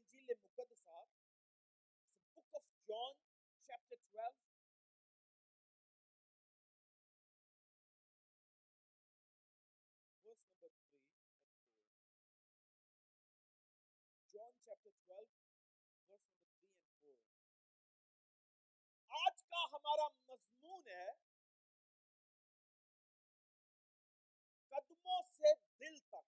Injil Muqaddasah, the book of John, chapter 12, verse number 3 and 4. John chapter 12, verse number 3 and 4. آج کا ہمارا مضمون ہے قدموں سے دل تک.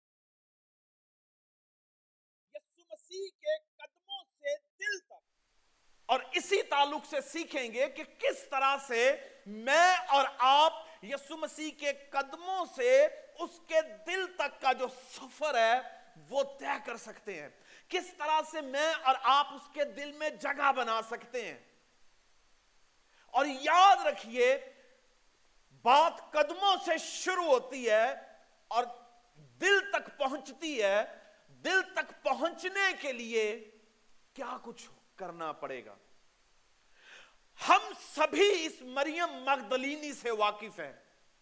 یسوع مسیح کے قدموں سے دل تک. اور اسی تعلق سے سیکھیں گے کہ کس طرح سے میں اور آپ یسوع مسیح کے قدموں سے اس کے دل تک کا جو سفر ہے وہ طے کر سکتے ہیں. کس طرح سے میں اور آپ اس کے دل میں جگہ بنا سکتے ہیں. اور یاد رکھیے بات قدموں سے شروع ہوتی ہے اور دل تک پہنچتی ہے. دل تک پہنچنے کے لیے کیا کچھ کرنا پڑے گا. ہم سبھی اس مریم مگدلینی سے واقف ہیں.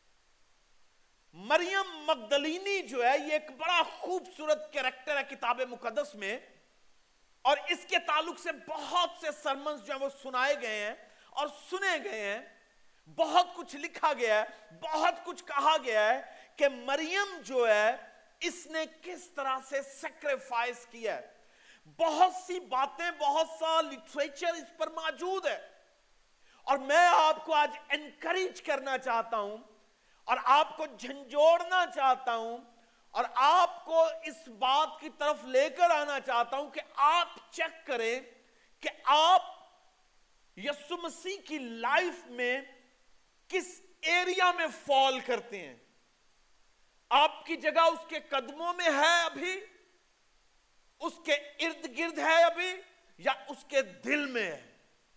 مریم مگدلینی جو ہے یہ ایک بڑا خوبصورت کریکٹر ہے کتاب مقدس میں, اور اس کے تعلق سے بہت سے سرمنز جو ہیں وہ سنائے گئے ہیں اور سنے گئے ہیں. بہت کچھ لکھا گیا ہے, بہت کچھ کہا گیا ہے کہ مریم جو ہے اس نے کس طرح سے سیکریفائس کیا ہے. بہت سی باتیں, بہت سا لٹریچر اس پر موجود ہے, اور میں آپ کو آج انکریج کرنا چاہتا ہوں اور آپ کو جھنجھوڑنا چاہتا ہوں اور آپ کو اس بات کی طرف لے کر آنا چاہتا ہوں کہ آپ چیک کریں کہ آپ یسوع مسیح کی لائف میں کس ایریا میں فال کرتے ہیں. آپ کی جگہ اس کے قدموں میں ہے ابھی, اس کے ارد گرد ہے ابھی, یا اس کے دل میں ہے.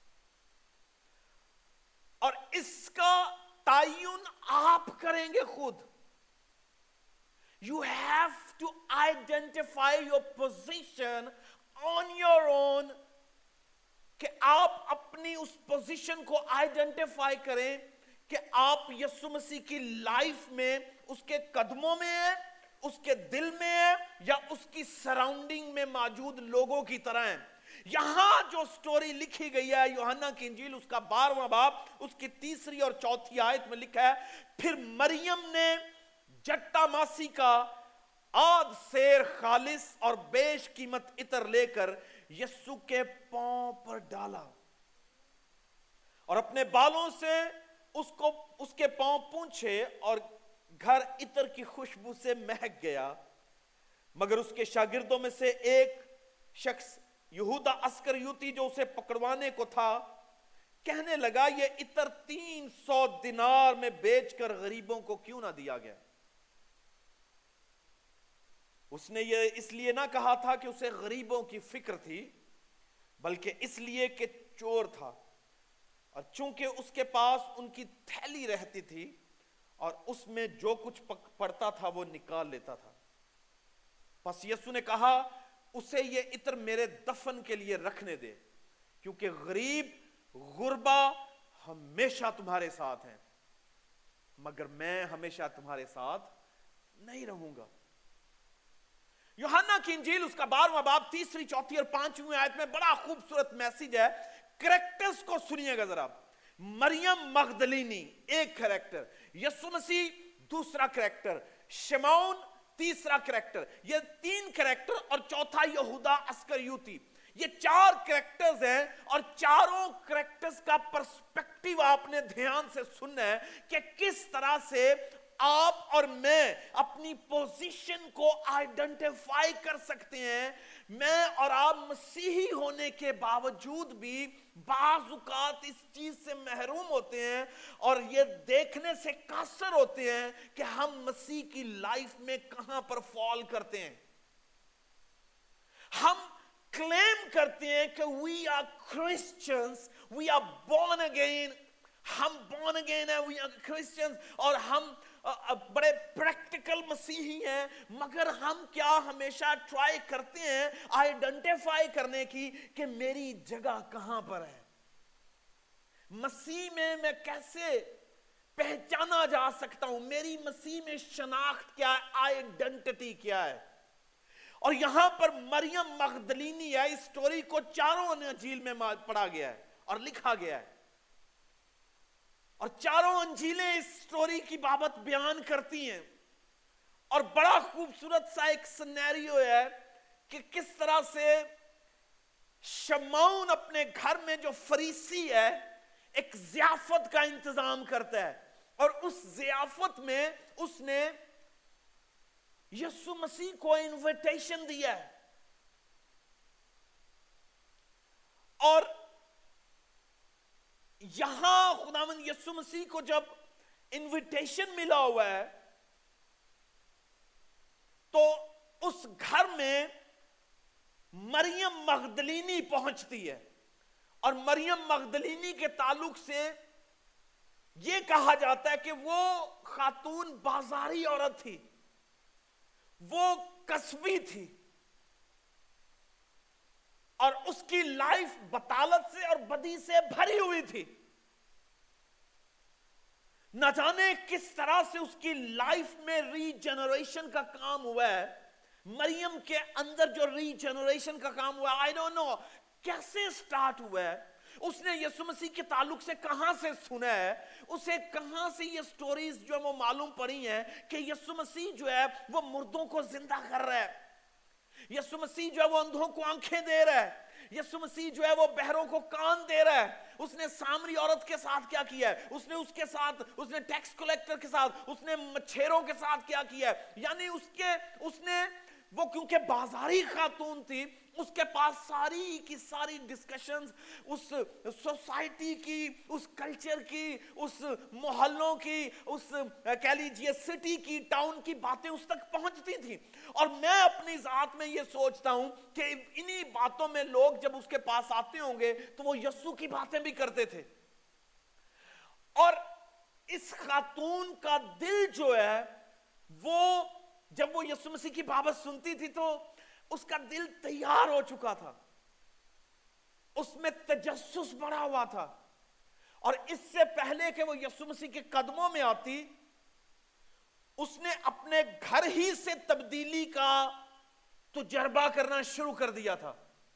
اور اس کا تعین آپ کریں گے خود. You have to identify your position on your own, کہ آپ اپنی اس پوزیشن کو آئیڈینٹیفائی کریں کہ آپ یسوع مسیح کی لائف میں اس کے قدموں میں ہیں, اس کے دل میں ہیں, یا اس کی سراؤنڈنگ میں موجود لوگوں کی طرح ہیں. یہاں جو سٹوری لکھی گئی ہے یوحنا کی انجیل اس کا 12واں باب اس کی 3 اور 4 آیت میں لکھا ہے, پھر مریم نے جٹا ماسی کا آدھ سیر خالص اور بیش قیمت عطر لے کر یسوع کے پاؤں پر ڈالا اور اپنے بالوں سے اس کے پاؤں پونچھے, اور گھر عطر کی خوشبو سے مہک گیا. مگر اس کے شاگردوں میں سے ایک شخص یہودا اسکریوتی جو اسے پکڑوانے کو تھا کہنے لگا, یہ عطر 300 دینار میں بیچ کر غریبوں کو کیوں نہ دیا گیا. اس نے یہ اس لیے نہ کہا تھا کہ اسے غریبوں کی فکر تھی, بلکہ اس لیے کہ چور تھا, اور چونکہ اس کے پاس ان کی تھیلی رہتی تھی اور اس میں جو کچھ پڑتا تھا وہ نکال لیتا تھا. پس یسوع نے کہا, اسے یہ عطر میرے دفن کے لیے رکھنے دے, کیونکہ غریب غربا ہمیشہ تمہارے ساتھ ہیں, مگر میں ہمیشہ تمہارے ساتھ نہیں رہوں گا. یوحنا کی انجیل اس کا 12واں باب 3, 4 اور 5 آیت میں بڑا خوبصورت میسیج ہے. کریکٹرز کو سنیے گا ذرا. مریم مگدلینی ایک کریکٹر, یسوع مسیح دوسرا کریکٹر, شمعون تیسرا کریکٹر, یہ 3 کریکٹر, اور چوتھا یہودا اسکریوتی. یہ 4 کریکٹرز ہیں, اور چاروں کریکٹرز کا پرسپیکٹیو آپ نے دھیان سے سننا ہے کہ کس طرح سے آپ اور میں اپنی پوزیشن کو آئیڈینٹیفائی کر سکتے ہیں. میں اور آپ مسیحی ہونے کے باوجود بھی بعض اوقات اس چیز سے محروم ہوتے ہیں اور یہ دیکھنے سے قاصر ہوتے ہیں کہ ہم مسیح کی لائف میں کہاں پر فال کرتے ہیں. ہم کلیم کرتے ہیں کہ we are Christians, we are born again, ہم born again ہیں, we are Christians, اور ہم بڑے پریکٹیکل مسیحی ہیں, مگر ہم کیا ہمیشہ ٹرائی کرتے ہیں آئیڈینٹیفائی کرنے کی کہ میری جگہ کہاں پر ہے, مسیح میں کیسے پہچانا جا سکتا ہوں, میری مسیح میں شناخت کیا ہے, آئیڈینٹی کیا ہے. اور یہاں پر مریم مغدلینی ہے، اس سٹوری کو چاروں انجیل میں پڑھا گیا ہے اور لکھا گیا ہے، اور چاروں انجیلیں اس سٹوری کی بابت بیان کرتی ہیں، اور بڑا خوبصورت سا ایک سینیریو ہے کہ کس طرح سے شمعون اپنے گھر میں جو فریسی ہے ایک ضیافت کا انتظام کرتا ہے، اور اس ضیافت میں اس نے یسوع مسیح کو انویٹیشن دیا ہے، اور یہاں خداوند یسوع مسیح کو جب انویٹیشن ملا ہوا ہے تو اس گھر میں مریم مغدلینی پہنچتی ہے، اور مریم مغدلینی کے تعلق سے یہ کہا جاتا ہے کہ وہ خاتون بازاری عورت تھی، وہ کسبی تھی، اور اس کی لائف بطالت سے اور بدی سے بھری ہوئی تھی۔ نہ جانے کس طرح سے اس کی لائف میں ری جنریشن کا کام ہوا ہے، مریم کے اندر جو ری جنریشن کا کام ہوا ہے، I don't know کیسے سٹارٹ ہوا ہے، اس نے یسوع مسیح کے تعلق سے کہاں سے سنا ہے، اسے کہاں سے یہ سٹوریز جو وہ معلوم پڑی ہیں کہ یسوع مسیح جو ہے وہ مردوں کو زندہ کر رہا ہے، یسوع مسیح جو ہے وہ اندھوں کو آنکھیں دے رہا ہے، یسوع مسیح جو ہے وہ بہروں کو کان دے رہا ہے۔ اس نے سامری عورت کے ساتھ کیا کیا ہے، اس نے ٹیکس کلیکٹر کے ساتھ، اس نے مچھیروں کے ساتھ کیا کیا ہے، یعنی اس نے وہ کیونکہ بازاری خاتون تھی، اس کے پاس ساری کی ساری ڈسکشنز اس سوسائٹی کی، اس کلچر کی، اس محلوں کی، اس کہہ لیجئے سٹی کی، ٹاؤن کی باتیں اس تک پہنچتی تھی، اور میں اپنی ذات میں یہ سوچتا ہوں کہ انہی باتوں میں لوگ جب اس کے پاس آتے ہوں گے تو وہ یسوع کی باتیں بھی کرتے تھے، اور اس خاتون کا دل جو ہے وہ جب وہ یسوع مسیح کی بابت سنتی تھی تو اس کا دل تیار ہو چکا تھا، اس میں تجسس بڑھا ہوا تھا، اور اس سے پہلے کہ وہ یسوع مسیح کے قدموں میں آتی، اس نے اپنے گھر ہی سے تبدیلی کا تجربہ کرنا شروع کر دیا تھا۔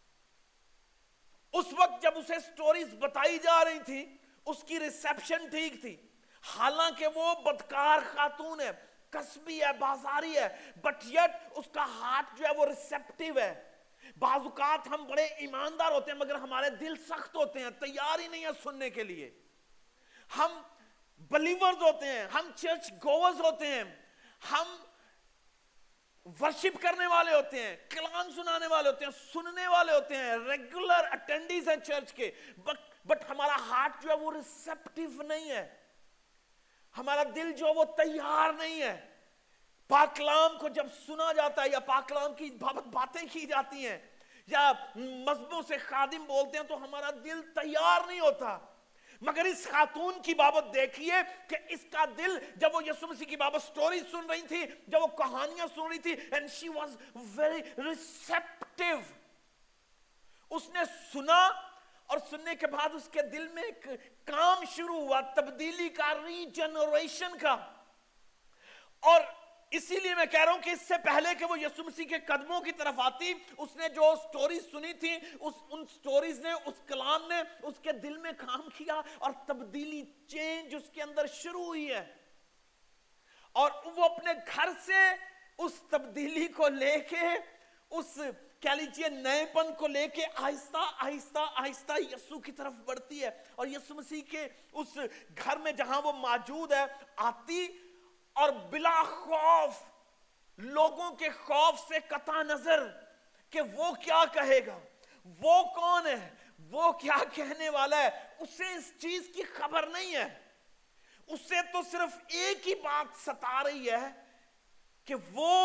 اس وقت جب اسے سٹوریز بتائی جا رہی تھی اس کی ریسیپشن ٹھیک تھی، حالانکہ وہ بدکار خاتون ہے، کسبی ہے، بازاری ہے، بٹ یٹ اس کا ہارٹ جو ہے وہ ریسیپٹیو ہے۔ بعض اوقات ہم بڑے ایماندار ہوتے ہیں مگر ہمارے دل سخت ہوتے ہیں، تیار ہی نہیں ہے سننے کے لیے۔ ہم بلیورز ہوتے ہیں، ہم چرچ گوورز ہوتے ہیں، ہم ورشپ کرنے والے ہوتے ہیں، کلام سنانے والے ہوتے ہیں، سننے والے ہوتے ہیں، ریگولر اٹینڈیز ہیں چرچ کے، بٹ ہمارا ہارٹ جو ہے وہ ریسیپٹیو نہیں ہے، ہمارا دل جو ہے وہ تیار نہیں ہے۔ پاک کلام کو جب سنا جاتا ہے یا پاک کلام کی بابت باتیں کی جاتی ہیں یا مذہبوں سے خادم بولتے ہیں تو ہمارا دل تیار نہیں ہوتا، مگر اس خاتون کی بابت دیکھیے کہ اس کا دل جب وہ یسوع مسیح کی بابت سٹوری سن رہی تھی، جب وہ کہانیاں سن رہی تھی، and she was very receptive، اس نے سنا اور سننے کے بعد اس کے دل میں ایک کام شروع ہوا، تبدیلی کا، ری جنریشن کا، اور اسی لیے میں کہہ رہا ہوں کہ اس سے پہلے کہ وہ یسوع مسیح کے قدموں کی طرف آتی، اس نے جو سٹوریز سنی تھی، ان سٹوریز نے، اس کلام نے اس کے دل میں کام کیا اور تبدیلی، چینج اس کے اندر شروع ہوئی ہے، اور وہ اپنے گھر سے اس تبدیلی کو لے کے، اس کہہ لیجئے نئے پن کو لے کے آہستہ آہستہ آہستہ یسوع کی طرف بڑھتی ہے، اور یسوع مسیح کے اس گھر میں جہاں وہ موجود ہے آتی، اور بلا خوف، لوگوں کے خوف سے قطع نظر کہ وہ کیا کہے گا، وہ کون ہے، وہ کیا کہنے والا ہے، اسے اس چیز کی خبر نہیں ہے، اسے تو صرف ایک ہی بات ستا رہی ہے کہ وہ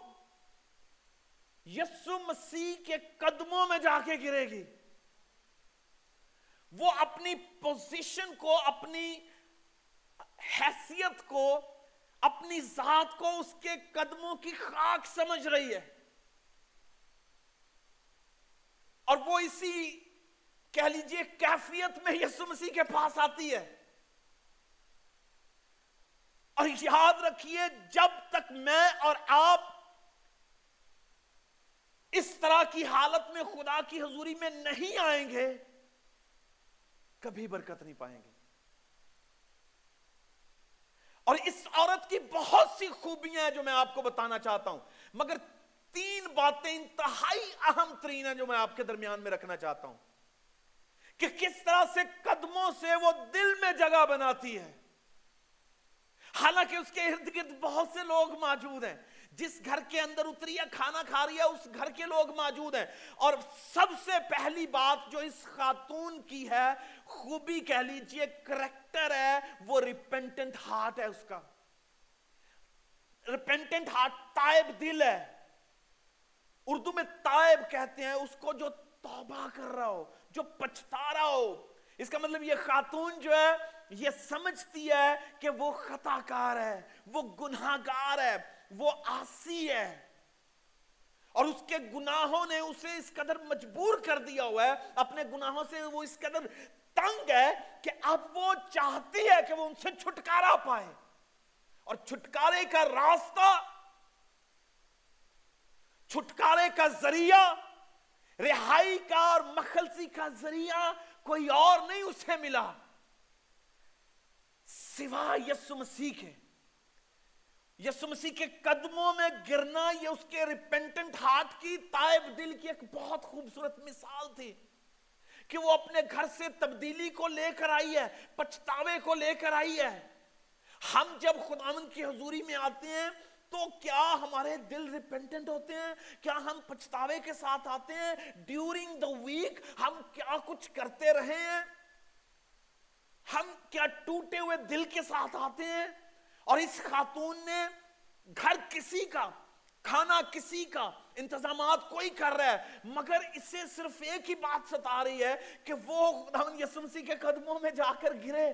یسوع مسیح کے قدموں میں جا کے گرے گی، وہ اپنی پوزیشن کو، اپنی حیثیت کو، اپنی ذات کو اس کے قدموں کی خاک سمجھ رہی ہے، اور وہ اسی کہہ لیجئے کیفیت میں یسوع مسیح کے پاس آتی ہے۔ اور یاد رکھیے جب تک میں اور آپ اس طرح کی حالت میں خدا کی حضوری میں نہیں آئیں گے کبھی برکت نہیں پائیں گے. اور اس عورت کی بہت سی خوبیاں ہیں جو میں آپ کو بتانا چاہتا ہوں, مگر 3 باتیں انتہائی اہم ترین ہیں جو میں آپ کے درمیان میں رکھنا چاہتا ہوں کہ کس طرح سے قدموں سے وہ دل میں جگہ بناتی ہے. حالانکہ اس کے ارد گرد بہت سے لوگ موجود ہیں, جس گھر کے اندر اتری ہے کھانا کھا رہی ہے اس گھر کے لوگ موجود ہیں, اور سب سے پہلی بات جو اس خاتون کی ہے, خوبی کہہ لیجئے, کریکٹر ہے, وہ ریپینٹنٹ ہارٹ ہے. اس کا ریپینٹنٹ ہارٹ, تائب دل ہے. اردو میں تائب کہتے ہیں اس کو جو توبہ کر رہا ہو, جو پچھتا رہا ہو. اس کا مطلب یہ خاتون جو ہے یہ سمجھتی ہے کہ وہ خطا کار ہے, وہ گناہ گار ہے, وہ عاصی ہے, اور اس کے گناہوں نے اسے اس قدر مجبور کر دیا ہوا ہے, اپنے گناہوں سے وہ اس قدر تنگ ہے کہ اب وہ چاہتی ہے کہ وہ ان سے چھٹکارا پائے. اور چھٹکارے کا راستہ, چھٹکارے کا ذریعہ, رہائی کا اور مخلصی کا ذریعہ کوئی اور نہیں اسے ملا سوا یسوع مسیح کے. یسوع مسیح کے قدموں میں گرنا یہ اس کے ریپینٹنٹ ہارٹ کی, تائب دل کی ایک بہت خوبصورت مثال تھی کہ وہ اپنے گھر سے تبدیلی کو لے کر آئی ہے, پچھتاوے کو لے کر آئی ہے. ہم جب خداوند کی حضوری میں آتے ہیں تو کیا ہمارے دل ریپینٹنٹ ہوتے ہیں؟ کیا ہم پچھتاوے کے ساتھ آتے ہیں؟ ڈیورنگ دا ویک ہم کیا کچھ کرتے رہے ہیں؟ ہم کیا ٹوٹے ہوئے دل کے ساتھ آتے ہیں؟ اور اس خاتون نے گھر کسی کا, کھانا کسی کا, انتظامات کوئی کر رہا ہے, مگر اسے صرف ایک ہی بات ستا رہی ہے کہ وہ خداوند یسوع مسیح کے قدموں میں جا کر گرے.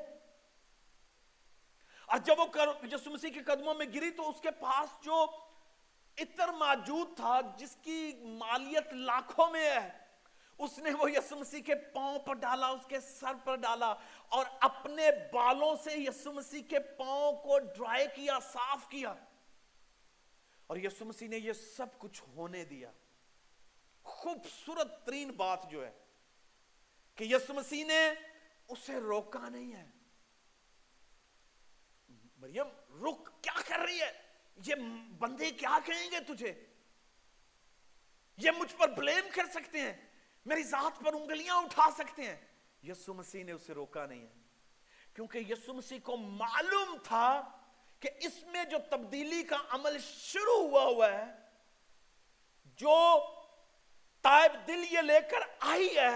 اور جب وہ یسوع مسیح کے قدموں میں گری تو اس کے پاس جو عطر موجود تھا جس کی مالیت لاکھوں میں ہے, اس نے وہ یسوع مسیح کے پاؤں پر ڈالا, اس کے سر پر ڈالا, اور اپنے بالوں سے یسوع مسیح کے پاؤں کو ڈرائی کیا, صاف کیا, اور یسوع مسیح نے یہ سب کچھ ہونے دیا. خوبصورت ترین بات جو ہے کہ یسوع مسیح نے اسے روکا نہیں ہے. مریم رک, کیا کر رہی ہے؟ یہ بندے کیا کہیں گے تجھے؟ یہ مجھ پر بلیم کر سکتے ہیں, میری ذات پر انگلیاں اٹھا سکتے ہیں. یسوع مسیح نے اسے روکا نہیں ہے, کیونکہ یسوع مسیح کو معلوم تھا کہ اس میں جو تبدیلی کا عمل شروع ہوا ہے, جو تائب دل یہ لے کر آئی ہے,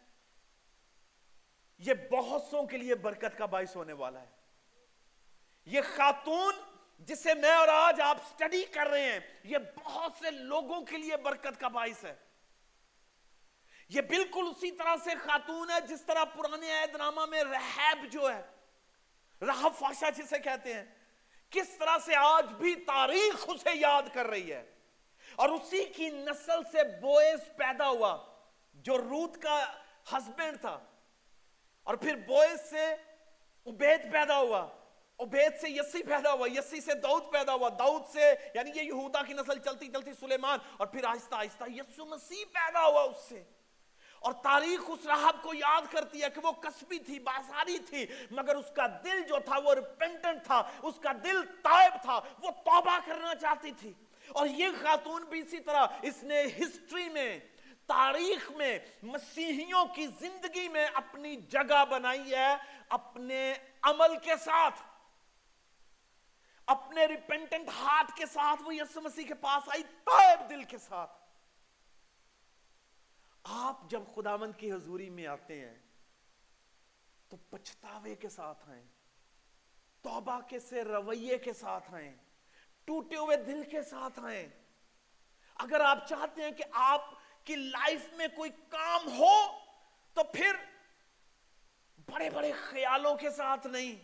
یہ بہت سوں کے لیے برکت کا باعث ہونے والا ہے. یہ خاتون جسے میں اور آج آپ سٹڈی کر رہے ہیں, یہ بہت سے لوگوں کے لیے برکت کا باعث ہے. یہ بالکل اسی طرح سے خاتون ہے جس طرح پرانے عہد نامہ میں رحاب جو ہے, رہب فاشا جسے کہتے ہیں, کس طرح سے آج بھی تاریخ اسے یاد کر رہی ہے. اور اسی کی نسل سے بوئز پیدا ہوا جو روت کا ہسبینڈ تھا, اور پھر بوئز سے عبید پیدا ہوا, عبید سے یسی پیدا ہوا, یسی سے داؤد پیدا ہوا, داؤد سے یعنی یہ یہودا کی نسل چلتی چلتی سلیمان, اور پھر آہستہ آہستہ یسوع مسیح پیدا ہوا اس سے. اور تاریخ اس رہب کو یاد کرتی ہے کہ وہ کسبی تھی, بازاری تھی, مگر اس کا دل جو تھا وہ ریپینٹنٹ تھا, اس کا دل تائب تھا, وہ توبہ کرنا چاہتی تھی. اور یہ خاتون بھی اسی طرح, اس نے ہسٹری میں, تاریخ میں, مسیحیوں کی زندگی میں اپنی جگہ بنائی ہے, اپنے عمل کے ساتھ, اپنے ریپینٹنٹ ہارٹ کے ساتھ. وہ یسوع مسیح کے پاس آئی تائب دل کے ساتھ. آپ جب خداوند کی حضوری میں آتے ہیں تو پچھتاوے کے ساتھ آئیں, توبہ کے سے رویے کے ساتھ آئیں, ٹوٹے ہوئے دل کے ساتھ آئیں. اگر آپ چاہتے ہیں کہ آپ کی لائف میں کوئی کام ہو تو پھر بڑے بڑے خیالوں کے ساتھ نہیں,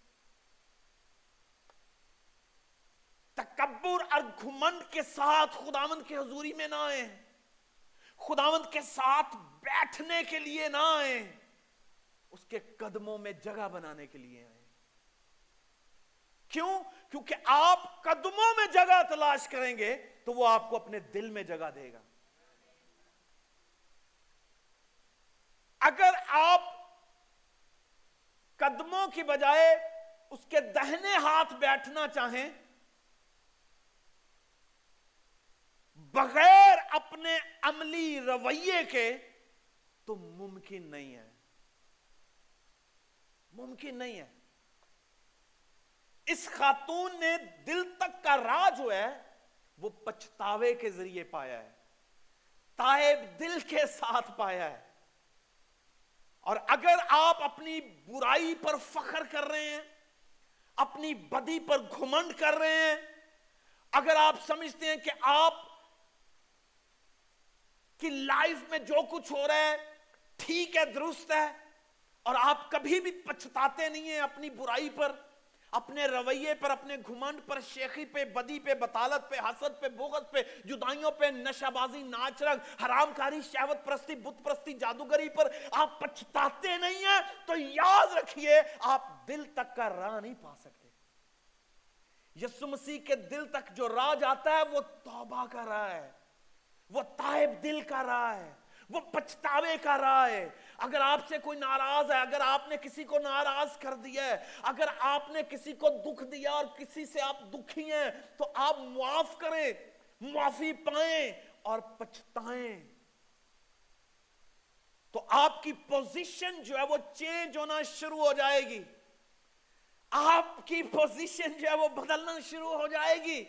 تکبر اور گھمنڈ کے ساتھ خداوند کی حضوری میں نہ آئیں, خداوند کے ساتھ بیٹھنے کے لیے نہ آئیں, اس کے قدموں میں جگہ بنانے کے لیے آئیں. کیوں؟ کیونکہ آپ قدموں میں جگہ تلاش کریں گے تو وہ آپ کو اپنے دل میں جگہ دے گا. اگر آپ قدموں کی بجائے اس کے دہنے ہاتھ بیٹھنا چاہیں بغیر اپنے عملی رویے کے تو ممکن نہیں ہے، ممکن نہیں ہے۔ اس خاتون نے دل تک کا راز جو ہے وہ پچھتاوے کے ذریعے پایا ہے، تائب دل کے ساتھ پایا ہے۔ اور اگر آپ اپنی برائی پر فخر کر رہے ہیں، اپنی بدی پر گھمنڈ کر رہے ہیں، اگر آپ سمجھتے ہیں کہ آپ کی لائف میں جو کچھ ہو رہا ہے ٹھیک ہے، درست ہے، اور آپ کبھی بھی پچھتاتے نہیں ہیں اپنی برائی پر، اپنے رویے پر، اپنے گھمنڈ پر، شیخی پہ، بدی پہ، بطالت پہ، حسد پہ، بغض پہ، جدائیوں پہ، نشہ بازی، ناچ رنگ، حرام کاری، شہوت پرستی، بت پرستی، جادوگری پر آپ پچھتاتے نہیں ہیں تو یاد رکھیے آپ دل تک کا راہ نہیں پا سکتے۔ یسوع مسیح کے دل تک جو راہ جاتا ہے وہ توبہ کا راہ ہے، وہ تائب دل کا راہ ہے، وہ پچھتاوے کا راہ ہے۔ اگر آپ سے کوئی ناراض ہے، اگر آپ نے کسی کو ناراض کر دیا ہے، اگر آپ نے کسی کو دکھ دیا اور کسی سے آپ دکھی ہیں تو آپ معاف کریں، معافی پائیں اور پچھتائیں، تو آپ کی پوزیشن جو ہے وہ چینج ہونا شروع ہو جائے گی، آپ کی پوزیشن جو ہے وہ بدلنا شروع ہو جائے گی۔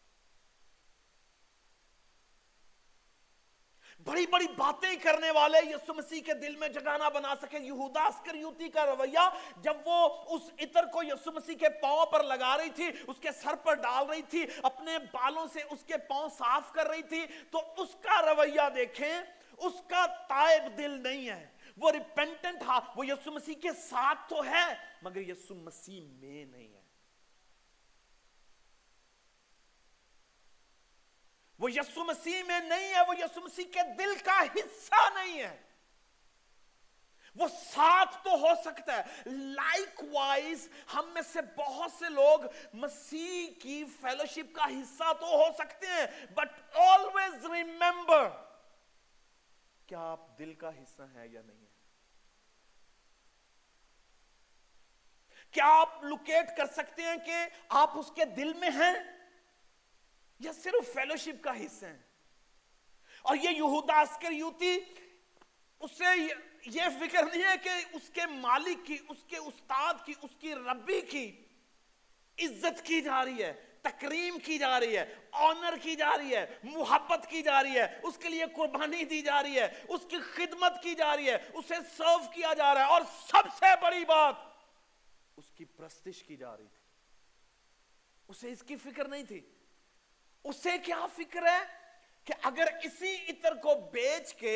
بڑی بڑی باتیں کرنے والے یسوع مسیح کے دل میں جگہ نہ بنا سکے۔ یہودا اسکریوتی کا رویہ، جب وہ اس عطر کو یسوع مسیح کے پاؤں پر لگا رہی تھی، اس کے سر پر ڈال رہی تھی، اپنے بالوں سے اس کے پاؤں صاف کر رہی تھی، تو اس کا رویہ دیکھیں، اس کا تائب دل نہیں ہے، وہ ریپینٹنٹ تھا، وہ یسوع مسیح کے ساتھ تو ہے مگر یسوع مسیح میں نہیں ہے، وہ یسوع مسیح میں نہیں ہے، وہ یسوع مسیح کے دل کا حصہ نہیں ہے۔ وہ ساتھ تو ہو سکتا ہے، لائک وائز ہم میں سے بہت سے لوگ مسیح کی فیلوشپ کا حصہ تو ہو سکتے ہیں، بٹ آلویز ریممبر، کیا آپ دل کا حصہ ہیں یا نہیں ہے؟ کیا آپ لوکیٹ کر سکتے ہیں کہ آپ اس کے دل میں ہیں یا صرف فیلوشپ کا حصہ ہیں؟ اور یہ یہودا اسکریوتی، اسے یہ فکر نہیں ہے کہ اس کے مالک کی، اس کے استاد کی، اس کی ربی کی عزت کی جا رہی ہے، تکریم کی جا رہی ہے، آنر کی جا رہی ہے، محبت کی جا رہی ہے، اس کے لیے قربانی دی جا رہی ہے، اس کی خدمت کی جا رہی ہے، اسے سرو کیا جا رہا ہے، اور سب سے بڑی بات اس کی پرستش کی جا رہی تھی۔ اسے اس کی فکر نہیں تھی۔ اسے کیا فکر ہے کہ اگر اسی عطر کو بیچ کے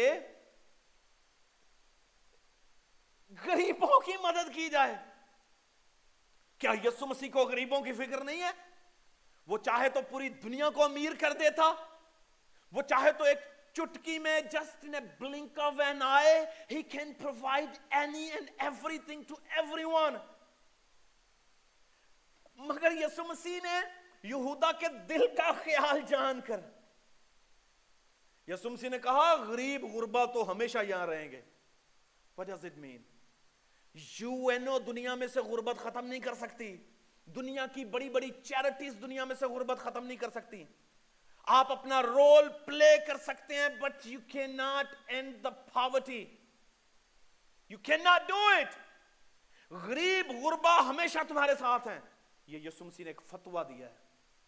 غریبوں کی مدد کی جائے۔ کیا یسوع مسیح کو غریبوں کی فکر نہیں ہے؟ وہ چاہے تو پوری دنیا کو امیر کر دیتا، وہ چاہے تو ایک چٹکی میں just in a blink of an eye he can provide any and everything to everyone۔ مگر یسوع مسیح نے یہودا کے دل کا خیال جان کر، یسوع مسیح نے کہا غریب غربا تو ہمیشہ یہاں رہیں گے۔ What does it mean؟ یو دنیا میں سے غربت ختم نہیں کر سکتی، دنیا کی بڑی بڑی چیریٹیز دنیا میں سے غربت ختم نہیں کر سکتی۔ آپ اپنا رول پلے کر سکتے ہیں but you can not end the poverty, you can not do it. غریب غربا ہمیشہ تمہارے ساتھ ہیں، یہ یسوع مسیح نے ایک فتویٰ دیا ہے۔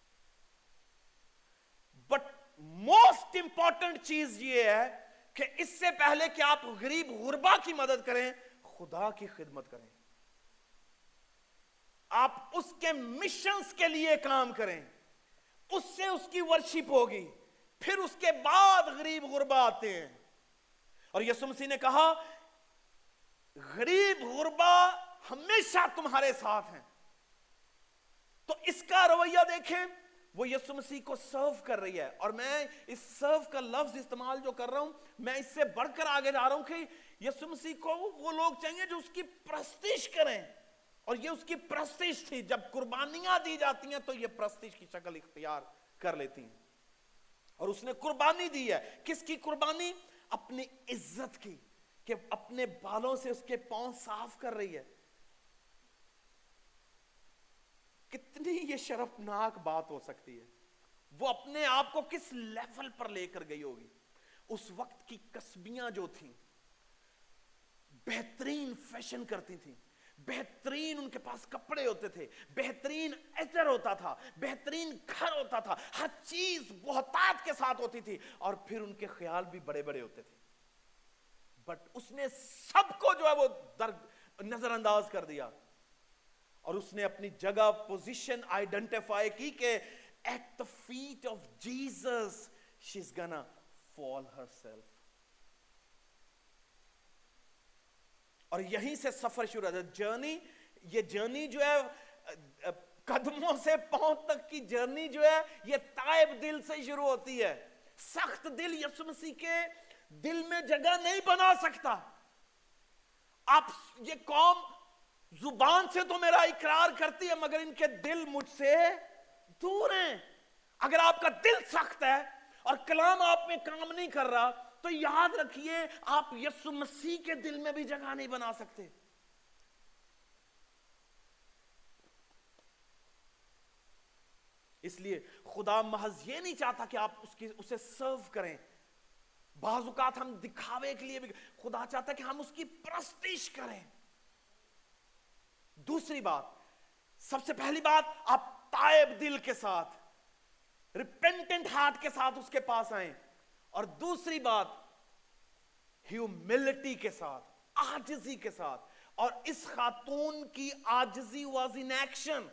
بٹ موسٹ امپورٹنٹ چیز یہ ہے کہ اس سے پہلے کہ آپ غریب غربا کی مدد کریں، خدا کی خدمت کریں، آپ اس کے مشنز کے لیے کام کریں، اس سے اس کی ورشپ ہوگی، پھر اس کے بعد غریب غربا آتے ہیں۔ اور یسوع مسیح نے کہا غریب غربا ہمیشہ تمہارے ساتھ ہیں۔ تو اس کا رویہ دیکھیں، وہ یسوع مسیح کو سرو کر رہی ہے، اور میں اس سرو کا لفظ استعمال جو کر رہا ہوں، میں اس سے بڑھ کر آگے جا رہا ہوں کہ یسوع مسیح کو وہ لوگ چاہیے جو اس کی پرستش کریں، اور یہ اس کی پرستش تھی۔ جب قربانیاں دی جاتی ہیں تو یہ پرستش کی شکل اختیار کر لیتی ہیں، اور اس نے قربانی دی ہے۔ کس کی قربانی؟ اپنی عزت کی، کہ اپنے بالوں سے اس کے پاؤں صاف کر رہی ہے. کتنی یہ شرمناک بات ہو سکتی ہے. وہ اپنے آپ کو کس لیول پر لے کر گئی ہوگی. اس وقت کی کسبیاں جو تھیں بہترین فیشن کرتی تھیں, بہترین ان کے پاس کپڑے ہوتے تھے, بہترین عطر ہوتا تھا, بہترین گھر ہوتا تھا, ہر چیز بہتات کے ساتھ ہوتی تھی, اور پھر ان کے خیال بھی بڑے بڑے ہوتے تھے. بٹ اس نے سب کو جو ہے وہ نظر انداز کر دیا, اور اس نے اپنی جگہ پوزیشن آئیڈینٹیفائی کی کہ at the feet of Jesus she's gonna fall herself. اور یہیں سے سفر شروع ہے. جرنی, یہ جرنی جو ہے قدموں سے پاؤں تک کی جرنی جو ہے یہ تائب دل سے شروع ہوتی ہے. سخت دل یسوع مسیح کے دل میں جگہ نہیں بنا سکتا. آپ یہ قوم زبان سے تو میرا اقرار کرتی ہے مگر ان کے دل مجھ سے دور ہیں. اگر آپ کا دل سخت ہے اور کلام آپ میں کام نہیں کر رہا تو یاد رکھیے آپ یسوع مسیح کے دل میں بھی جگہ نہیں بنا سکتے. اس لیے خدا محض یہ نہیں چاہتا کہ آپ اسے سرو کریں. بعض اوقات ہم دکھاوے کے لیے بھی, خدا چاہتا ہے کہ ہم اس کی پرستش کریں. دوسری بات, سب سے پہلی بات, آپ تائب دل کے ساتھ, ریپینٹنٹ ہارٹ کے ساتھ اس کے پاس آئیں. اور دوسری بات, ہیوملٹی کے ساتھ, عاجزی کے ساتھ. اور اس خاتون کی عاجزی واز ان ایکشن.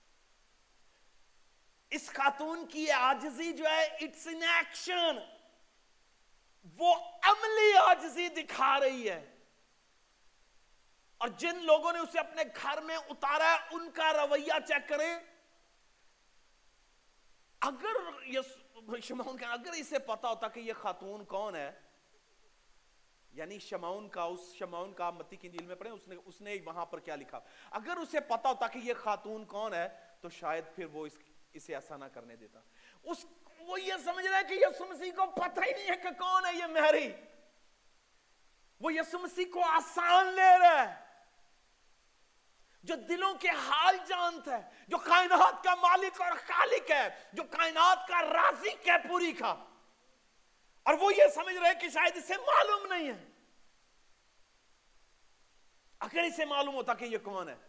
اس خاتون کی عاجزی جو ہے اٹس ان ایکشن. وہ عملی عاجزی دکھا رہی ہے. اور جن لوگوں نے اسے اپنے گھر میں اتارا ہے ان کا رویہ چیک کریں. اگر اسے پتا ہوتا کہ یہ خاتون کون ہے, یعنی شمعون کا متی کی انجیل میں پڑھیں اس نے وہاں پر کیا لکھا, اگر اسے پتا ہوتا کہ یہ خاتون کون ہے تو شاید پھر وہ اسے ایسا نہ کرنے دیتا. وہ یہ سمجھ رہا ہے کہ یسوع مسیح کو پتہ ہی نہیں ہے کہ کون ہے یہ میری. وہ یسوع مسیح کو آسان لے رہا ہے, جو دلوں کے حال جانتا ہے, جو کائنات کا مالک اور خالق ہے, جو کائنات کا رازق ہے پوری کا. اور وہ یہ سمجھ رہے کہ شاید اسے معلوم نہیں ہے. اگر اسے معلوم ہوتا کہ یہ کون ہے,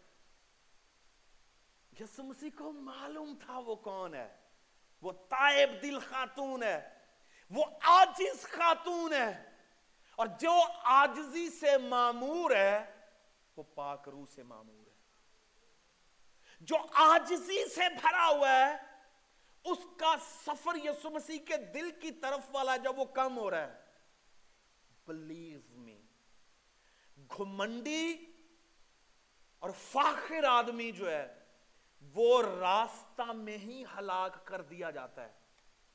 یسوع مسیح کو معلوم تھا وہ کون ہے. وہ تائب دل خاتون ہے, وہ عاجز خاتون ہے, اور جو عاجزی سے معمور ہے وہ پاک روح سے معمور ہے. جو عاجزی سے بھرا ہوا ہے اس کا سفر یسوع مسیح کے دل کی طرف والا جب وہ کم ہو رہا ہے, بلیو می, گھمنڈی اور فاخر آدمی جو ہے وہ راستہ میں ہی ہلاک کر دیا جاتا ہے.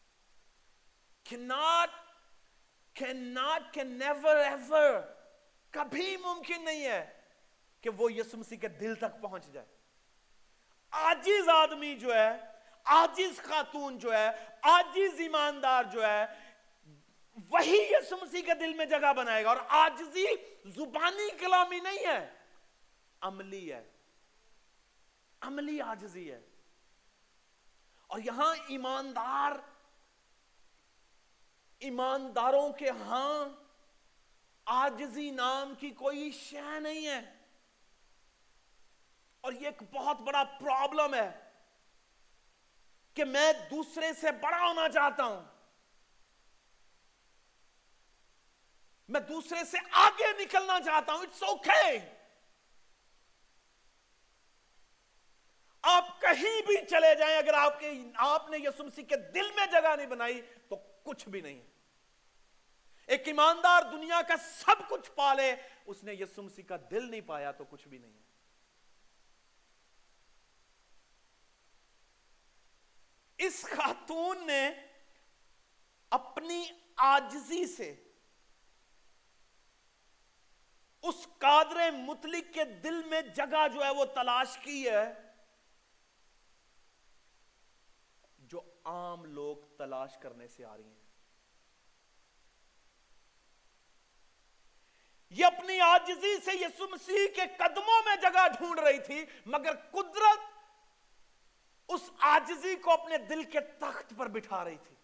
can never ever, کبھی ممکن نہیں ہے کہ وہ یسوع مسیح کے دل تک پہنچ جائے. عاجز آدمی جو ہے, عاجز خاتون جو ہے, عاجز ایماندار جو ہے, وہی یسوع مسیح کے دل میں جگہ بنائے گا. اور عاجزی زبانی کلامی نہیں ہے, عملی ہے, عملی عاجزی ہے. اور یہاں ایمانداروں کے ہاں عاجزی نام کی کوئی شے نہیں ہے. اور یہ ایک بہت بڑا پرابلم ہے کہ میں دوسرے سے بڑا ہونا چاہتا ہوں, میں دوسرے سے آگے نکلنا چاہتا ہوں. اٹس اوکے, آپ کہیں بھی چلے جائیں, اگر آپ نے یسوع مسیح کے دل میں جگہ نہیں بنائی تو کچھ بھی نہیں. ایک ایماندار دنیا کا سب کچھ پالے, اس نے یسوع مسیح کا دل نہیں پایا تو کچھ بھی نہیں ہے. اس خاتون نے اپنی عاجزی سے اس قادر مطلق کے دل میں جگہ جو ہے وہ تلاش کی ہے جو عام لوگ تلاش کرنے سے آ رہی ہیں. یہ اپنی عاجزی سے یسوع مسیح کے قدموں میں جگہ ڈھونڈ رہی تھی، مگر قدرت اس عاجزی کو اپنے دل کے تخت پر بٹھا رہی تھی.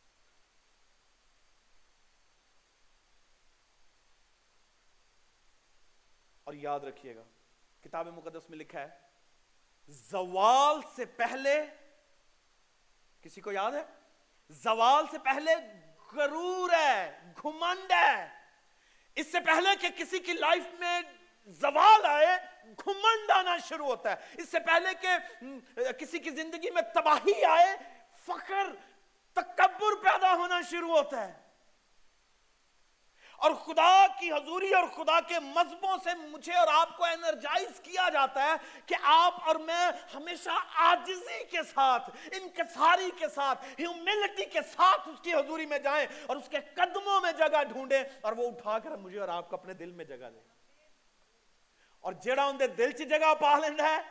اور یاد رکھیے گا، کتاب مقدس میں لکھا ہے زوال سے پہلے، کسی کو یاد ہے؟ زوال سے پہلے غرور ہے، گھمنڈ ہے. اس سے پہلے کہ کسی کی لائف میں زوال آئے، گھمنڈ آنا شروع ہوتا ہے. اس سے پہلے کہ کسی کی زندگی میں تباہی آئے، فخر، تکبر پیدا ہونا شروع ہوتا ہے. اور خدا کی حضوری اور خدا کے مذہبوں سے مجھے اور آپ کو انرجائز کیا جاتا ہے کہ آپ اور میں ہمیشہ عاجزی کے ساتھ، انکساری کے ساتھ، ہیوملٹی کے ساتھ اس کی حضوری میں جائیں اور اس کے قدموں میں جگہ ڈھونڈیں، اور وہ اٹھا کر مجھے اور آپ کو اپنے دل میں جگہ دے. اور جیڑا ان دے دل چ جگہ پا لیندہ ہے،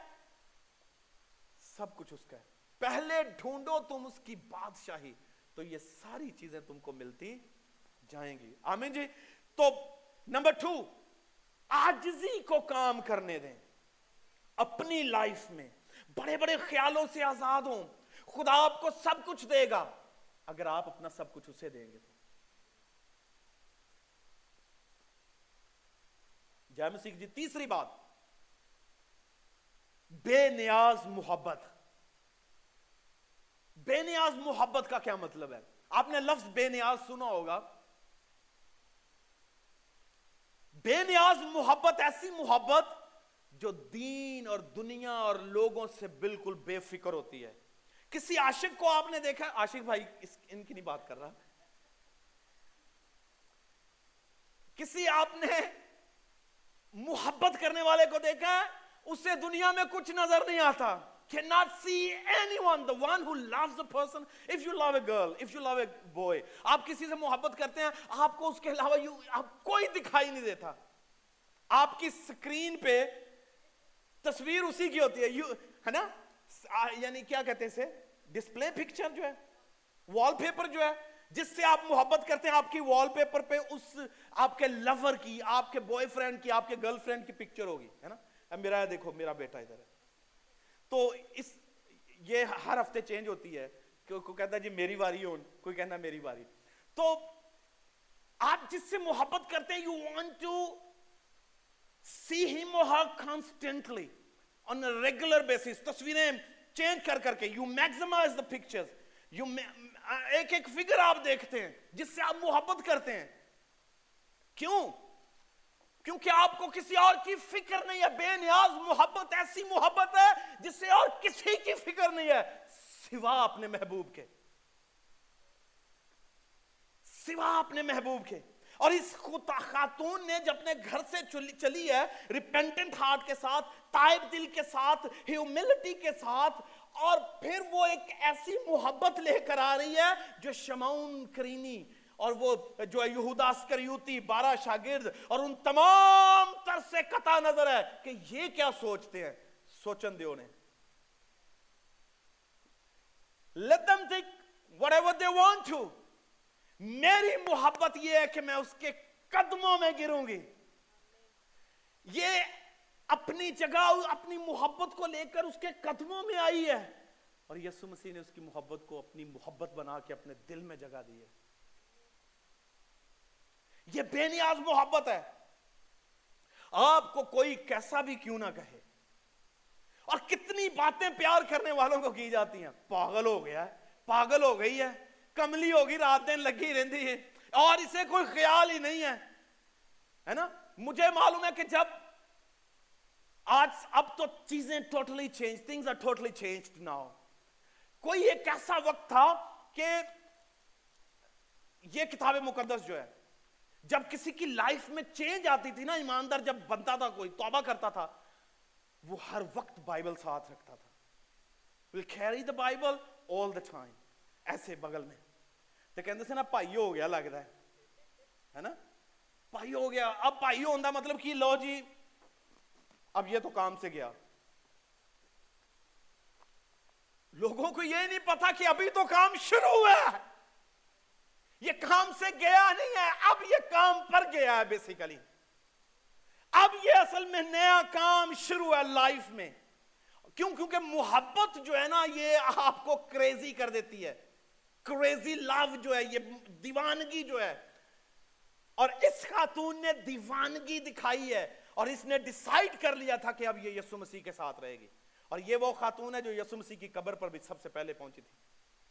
سب کچھ اس کا ہے. پہلے ڈھونڈو تم اس کی بادشاہی، تو یہ ساری چیزیں تم کو ملتی جائیں گی. آمین جی. تو نمبر 2، عاجزی کو کام کرنے دیں. اپنی لائف میں بڑے بڑے خیالوں سے آزاد ہوں. خدا آپ کو سب کچھ دے گا اگر آپ اپنا سب کچھ اسے دیں گے. تو جے مسیح جی، تیسری بات، بے نیاز محبت. بے نیاز محبت کا کیا مطلب ہے؟ آپ نے لفظ بے نیاز سنا ہوگا. بے نیاز محبت ایسی محبت جو دین اور دنیا اور لوگوں سے بالکل بے فکر ہوتی ہے. کسی عاشق کو آپ نے دیکھا؟ عاشق بھائی ان کی نہیں بات کر رہا. کسی آپ نے محبت کرنے والے کو دیکھا ہے؟ اسے دنیا میں کچھ نظر نہیں آتا. Cannot see anyone. The one who loves a person, if you love a girl, if you love a boy, آپ کسی سے محبت کرتے ہیں، آپ کو اس کے علاوہ آپ کوئی دکھائی نہیں دیتا. آپ کی سکرین پہ تصویر اسی کی ہوتی ہے نا، یعنی کیا کہتے ہیں اسے، ڈسپلے پکچر جو ہے، وال پیپر جو ہے، جس سے آپ محبت کرتے ہیں، آپ کی وال پیپر پہ اس آپ کے لور کی، آپ کے بوائے فرینڈ کی، آپ کے گرل فرینڈ کی پکچر ہوگی، ہے نا. اب میرا دیکھو، میرا بیٹا ادھر ہے. تو یہ ہر ہفتے چینج ہوتی ہے. کوئی کہتا ہے جی میری باری ہو، کوئی کہنا میری باری. تو آپ جس سے محبت کرتے ہیں، یو وانٹ ٹو سی ہم اور ہر constantly on a regular basis. تصویریں چینج کر کر کے یو میکسیمائز دا پکچرز. ایک ایک فگر آپ دیکھتے ہیں جس سے آپ محبت کرتے ہیں. کیوں؟ کیونکہ آپ کو کسی اور کی فکر نہیں ہے. بے نیاز محبت ایسی محبت ہے جس سے اور کسی کی فکر نہیں ہے سوا اپنے محبوب کے، سوا اپنے محبوب کے. اور اس خاتون نے جب اپنے گھر سے چلی ہے ریپینٹنٹ ہارٹ کے ساتھ، تائب دل کے ساتھ، ہیوملٹی کے ساتھ، اور پھر وہ ایک ایسی محبت لے کر آ رہی ہے جو شمعون کرینی اور وہ جو یہودا اسکریوتی، 12 شاگرد اور ان تمام تر سے قطع نظر ہے کہ یہ کیا سوچتے ہیں. سوچن دے انہیں. Let them think whatever they want to. میری محبت یہ ہے کہ میں اس کے قدموں میں گروں گی. یہ اپنی جگہ اپنی محبت کو لے کر اس کے قدموں میں آئی ہے، اور یسوع مسیح نے اس کی محبت کو اپنی محبت بنا کے اپنے دل میں جگہ دی ہے. یہ بے نیاز محبت ہے. آپ کو کوئی کیسا بھی کیوں نہ کہے، اور کتنی باتیں پیار کرنے والوں کو کی جاتی ہیں، پاگل ہو گیا ہے، پاگل ہو گئی ہے، کملی ہوگی، رات دن لگی رہتی ہے، اور اسے کوئی خیال ہی نہیں ہے نا. مجھے معلوم ہے کہ جب اب تو چیزیں totally change, things are totally changed now. کوئی ایک ایسا وقت تھا کہ یہ کتاب مقدس جو ہے، جب کسی کی لائف میں چینج آتی تھی نا، ایماندار جب بنتا تھا، کوئی توبہ کرتا تھا، وہ ہر وقت بائبل ساتھ رکھتا تھا. We'll carry the Bible all the time. ایسے بغل میں. تو کہتے سے نا بھائی ہو گیا لگتا ہے نا، بھائی ہو گیا. اب بھائی ہوندہ مطلب کہ لو جی اب یہ تو کام سے گیا. لوگوں کو یہ نہیں پتا کہ ابھی تو کام شروع ہوا ہے، یہ کام سے گیا نہیں ہے، اب یہ کام پر گیا ہے بیسیکلی. یہ اصل میں نیا کام شروع ہے لائف میں. کیونکہ محبت جو ہے نا یہ آپ کو کریزی کر دیتی ہے. کریزی لو جو ہے, یہ دیوانگی جو ہے, اور اس خاتون نے دیوانگی دکھائی ہے, اور اس نے ڈیسائیڈ کر لیا تھا کہ اب یہ یسوع مسیح کے ساتھ رہے گی. اور یہ وہ خاتون ہے جو یسوع مسیح کی قبر پر بھی سب سے پہلے پہنچی تھی.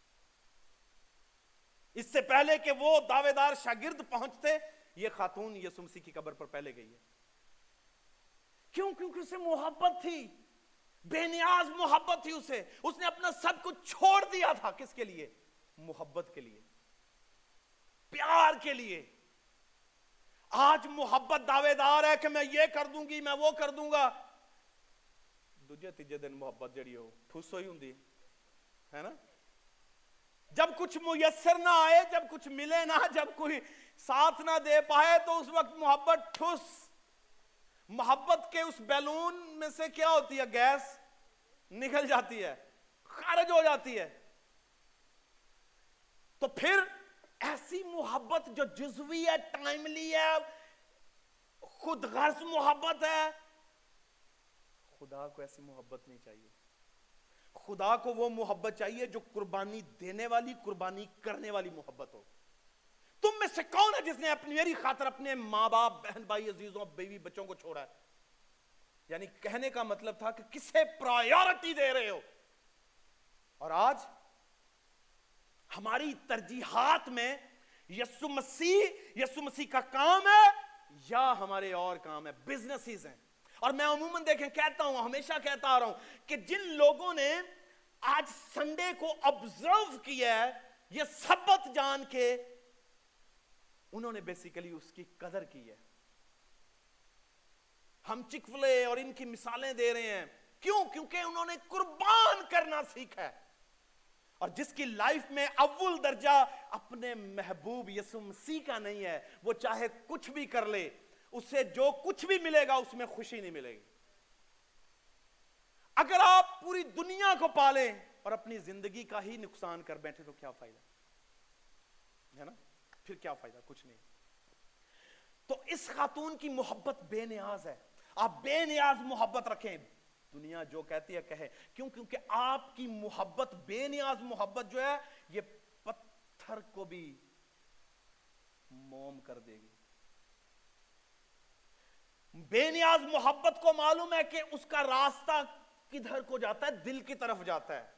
اس سے پہلے کہ وہ دعوے دار شاگرد پہنچتے, یہ خاتون یسوع مسیح کی قبر پر پہلے گئی ہے. کیوں؟ کیونکہ اسے محبت تھی, بے نیاز محبت تھی اسے. اس نے اپنا سب کچھ چھوڑ دیا تھا. کس کے لیے؟ محبت کے لیے, پیار کے لیے. آج محبت دعوے دار ہے کہ میں یہ کر دوں گی, میں وہ کر دوں گا. دوجے تیجے دن محبت جڑی ہو ٹھوس ہوئی ہوندی ہے نا. جب کچھ میسر نہ آئے, جب کچھ ملے نہ, جب کوئی ساتھ نہ دے پائے, تو اس وقت محبت ٹھوس. محبت کے اس بیلون میں سے کیا ہوتی ہے؟ گیس نکل جاتی ہے, خارج ہو جاتی ہے. تو پھر ایسی محبت جو جزوی ہے, ٹائملی ہے, خود غرض محبت ہے, خدا کو ایسی محبت نہیں چاہیے. خدا کو وہ محبت چاہیے جو قربانی دینے والی, قربانی کرنے والی محبت ہو. تم میں سے کون ہے جس نے میری خاطر اپنے ماں باپ, بہن بھائی, عزیزوں, بیوی بچوں کو چھوڑا ہے؟ یعنی کہنے کا مطلب تھا کہ کسے پرائیورٹی دے رہے ہو. اور آج ہماری ترجیحات میں یسوع مسیح کا کام ہے یا ہمارے اور کام ہے؟ بزنسز ہیں. اور میں عموماً دیکھیں کہتا ہوں, ہمیشہ کہتا آ رہا ہوں کہ جن لوگوں نے آج سنڈے کو آبزرو کیا ہے, یہ سبت جان کے, انہوں نے بیسیکلی اس کی قدر کی ہے. ہم چک-فلے اور ان کی مثالیں دے رہے ہیں. کیوں؟ کیونکہ انہوں نے قربان کرنا سیکھا ہے. اور جس کی لائف میں اول درجہ اپنے محبوب یسوع مسیح کا نہیں ہے, وہ چاہے کچھ بھی کر لے, اسے جو کچھ بھی ملے گا اس میں خوشی نہیں ملے گی. اگر آپ پوری دنیا کو پالیں اور اپنی زندگی کا ہی نقصان کر بیٹھے تو کیا فائدہ ہے نا؟ پھر کیا فائدہ؟ کچھ نہیں. تو اس خاتون کی محبت بے نیاز ہے. آپ بے نیاز محبت رکھیں, دنیا جو کہتی ہے کہے. کیوں؟ کیونکہ آپ کی محبت, بے نیاز محبت جو ہے, یہ پتھر کو بھی موم کر دے گی. بے نیاز محبت کو معلوم ہے کہ اس کا راستہ کدھر کو جاتا ہے؟ دل کی طرف جاتا ہے.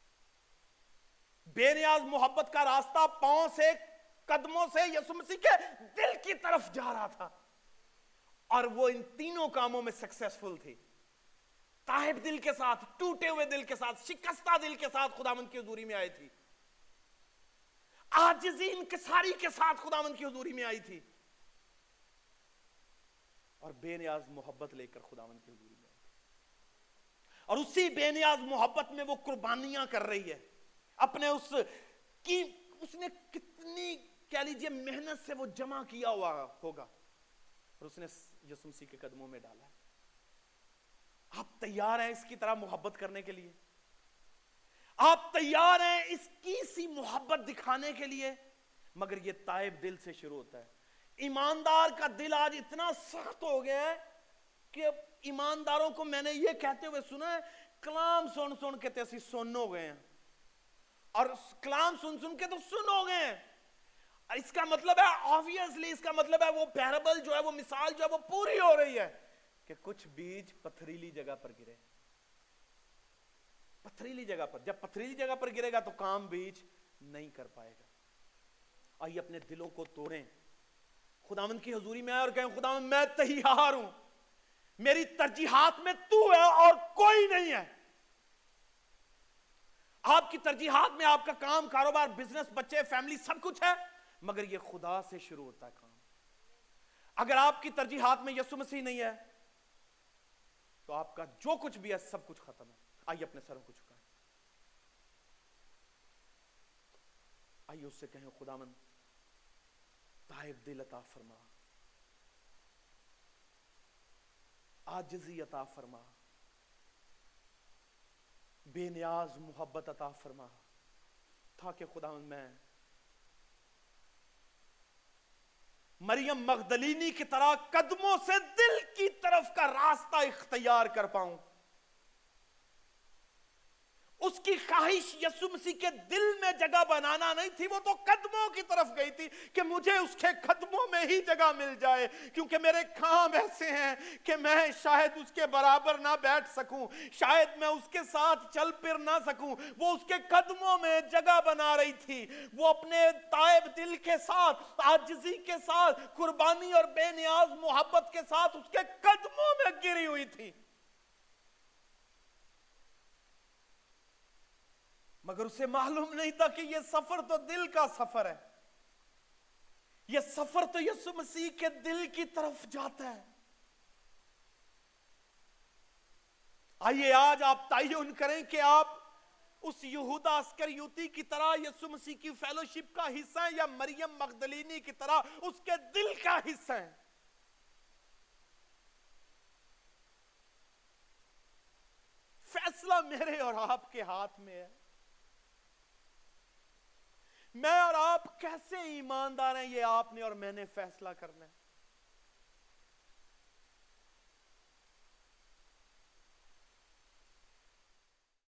بے نیاز محبت کا راستہ پاؤں سے, قدموں سے یسوع مسیح کے دل کی طرف جا رہا تھا. اور وہ ان تینوں کاموں میں سکسیسفل تھی. تائب دل کے ساتھ, ٹوٹے ہوئے دل کے ساتھ, شکستہ دل کے ساتھ خداوند کی حضوری میں آئی تھی. عاجزی انکساری کے ساتھ خداوند کی حضوری میں آئی تھی. اور بے نیاز محبت لے کر خداوند کی حضوری میں آئی تھی. اور اسی بے نیاز محبت میں وہ قربانیاں کر رہی ہے. اپنے اس نے کتنی کہہ لیجئے محنت سے وہ جمع کیا ہوا ہوگا, اور اس نے یسوع مسیح کے قدموں میں ڈالا ہے. آپ تیار ہیں اس کی طرح محبت کرنے کے لیے؟ آپ تیار ہیں اس کی سی محبت دکھانے کے لیے؟ مگر یہ تائب دل سے شروع ہوتا ہے. ایماندار کا دل آج اتنا سخت ہو گیا ہے کہ ایمانداروں کو میں نے یہ کہتے ہوئے سنا ہے, کلام سن سن کے تیسی سن ہو گئے ہیں. اور کلام سن سن کے تو سن ہو گئے ہیں. اس کا مطلب ہے obviously, اس کا مطلب ہے وہ پیرابل جو ہے, وہ مثال جو ہے, وہ پوری ہو رہی ہے کہ کچھ بیج پتھریلی جگہ پر گرے. پتھریلی جگہ پر, جب پتھریلی جگہ پر گرے گا تو کام بیج نہیں کر پائے گا. آئیے اپنے دلوں کو توڑیں, خداوند کی حضوری میں آئے اور کہیں خداوند میں تیار ہوں, میری ترجیحات میں تو ہے اور کوئی نہیں ہے. آپ کی ترجیحات میں آپ کا کام, کاروبار, بزنس, بچے, فیملی, سب کچھ ہے, مگر یہ خدا سے شروع ہوتا ہے کام. اگر آپ کی ترجیحات میں یسوع مسیح نہیں ہے تو آپ کا جو کچھ بھی ہے سب کچھ ختم ہے. آئیے اپنے سروں کو جھکائیں, آئیے اس سے کہیں خداوند تائب دل عطا فرما, عاجزی عطا فرما, بے نیاز محبت عطا فرما, تاکہ خداوند میں مریم مغدلینی کی طرح قدموں سے دل کی طرف کا راستہ اختیار کر پاؤں. اس کی خواہش یسوع مسیح کے دل میں جگہ بنانا نہیں تھی، وہ تو قدموں کی طرف گئی تھی کہ مجھے اس کے قدموں میں ہی جگہ مل جائے، کیونکہ میرے کام ایسے ہیں کہ میں شاید اس کے برابر نہ بیٹھ سکوں، شاید میں اس کے ساتھ چل پھر نہ سکوں. وہ اس کے قدموں میں جگہ بنا رہی تھی. وہ اپنے تائب دل کے ساتھ، عاجزی کے ساتھ، قربانی اور بے نیاز محبت کے ساتھ اس کے قدموں میں گری ہوئی تھی. مگر اسے معلوم نہیں تھا کہ یہ سفر تو دل کا سفر ہے، یہ سفر تو یسوع مسیح کے دل کی طرف جاتا ہے. آئیے آج آپ تعین کریں کہ آپ اس یہودا اسکریوتی کی طرح یسوع مسیح کی فیلوشپ کا حصہ ہیں یا مریم مغدلینی کی طرح اس کے دل کا حصہ ہیں. فیصلہ میرے اور آپ کے ہاتھ میں ہے. میں اور آپ کیسے ایماندار ہیں یہ آپ نے اور میں نے فیصلہ کرنا ہے.